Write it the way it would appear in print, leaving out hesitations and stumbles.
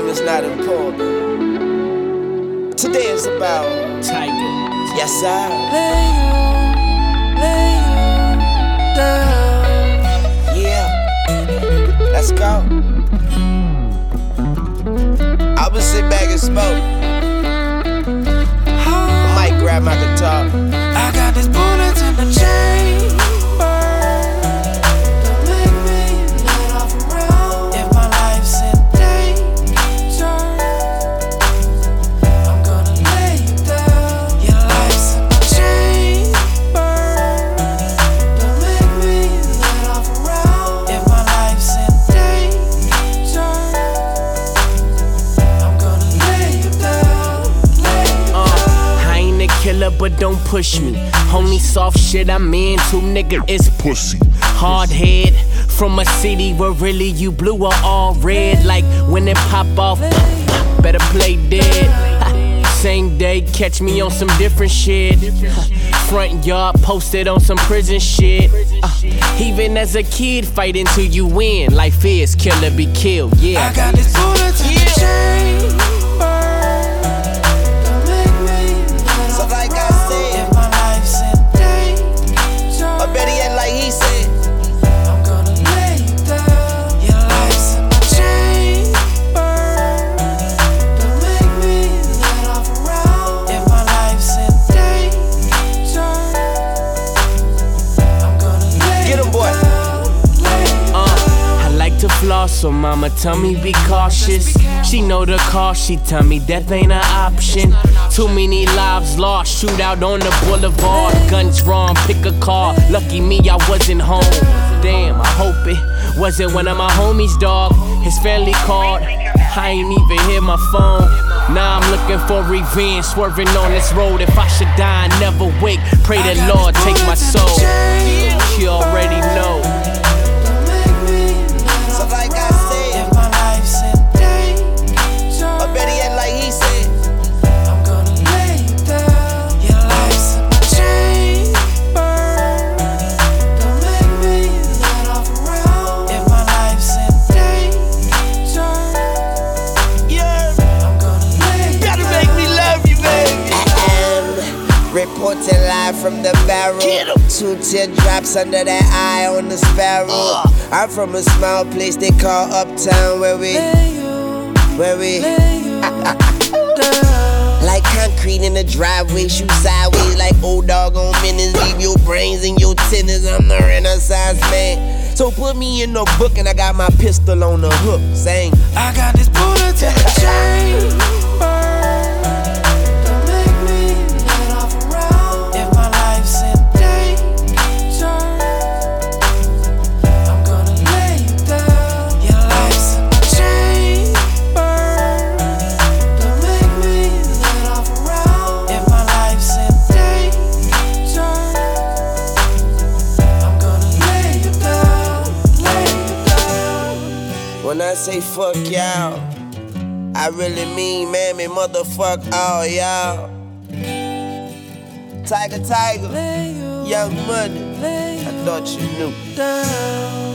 is not important. Today is about Tiger. Yes, sir. Lay you down. Yeah. Let's go. I will sit back and smoke. I might grab my guitar. I got this bullet in the chamber. Don't make me let off around. If my life's in danger, I'm gonna lay you down. Your life's in my chamber. Don't make me let off around. If my life's in danger, I'm gonna lay you down. I ain't a killer, but don't push me. Only soft shit I'm into, nigga, is Pussy. hard head. From a city where really you blue or all red. Like when it pop off, better play dead. Same day, catch me on some different shit. Front yard posted on some prison shit. Even as a kid, fighting till you win. Life is kill or be killed, yeah. I got this bullet in the chamber. Don't make me let So off like I around. said, If my life's in danger, or better yet, like he said, I'm gonna lay you down. Your life's in my chamber. Don't make me let off around. If my life's in danger, I'm gonna lay Get 'em, you boy. down. Lay you I like to floss, so mama tell me be cautious. She know the cost, she tell me death ain't an option. Too many lives lost, shootout on the boulevard. Guns drawn, pick a car. Lucky me, I wasn't home. Damn, I hope it wasn't one of my homies, dog. His family called, I ain't even hear my phone. Now I'm looking for revenge, swerving on this road. If I should die, I never wake. Pray the Lord take my soul. You already know. Don't make me let so off like I around. said, If my life's in danger, or better yet, like he said, I'm gonna lay you down. Your life's in my chamber. Don't make me let off around. If my life's in danger, yeah, I'm gonna lay you gotta down. make me love you, baby. Reporting live from the barrel. 2 teardrops under that eye on the sparrow. I'm from a small place they call Uptown, where we Lay you down. like concrete in the driveway, shoot sideways like old dog on minutes. Leave your brains in your tennis. I'm the Renaissance man. So put me in the book and I got my pistol on the hook, saying, I got this bullet in the chamber. Don't make me let off around. If my life's in danger, I'm gonna lay you down. Your life's in my chamber. Don't make me let off around. If my life's in danger, I'm gonna lay you down. Lay you down. when I say fuck y'all, I really mean, man, me motherfuck all y'all. Tiger, Lay you Young Money, lay I thought you knew. down.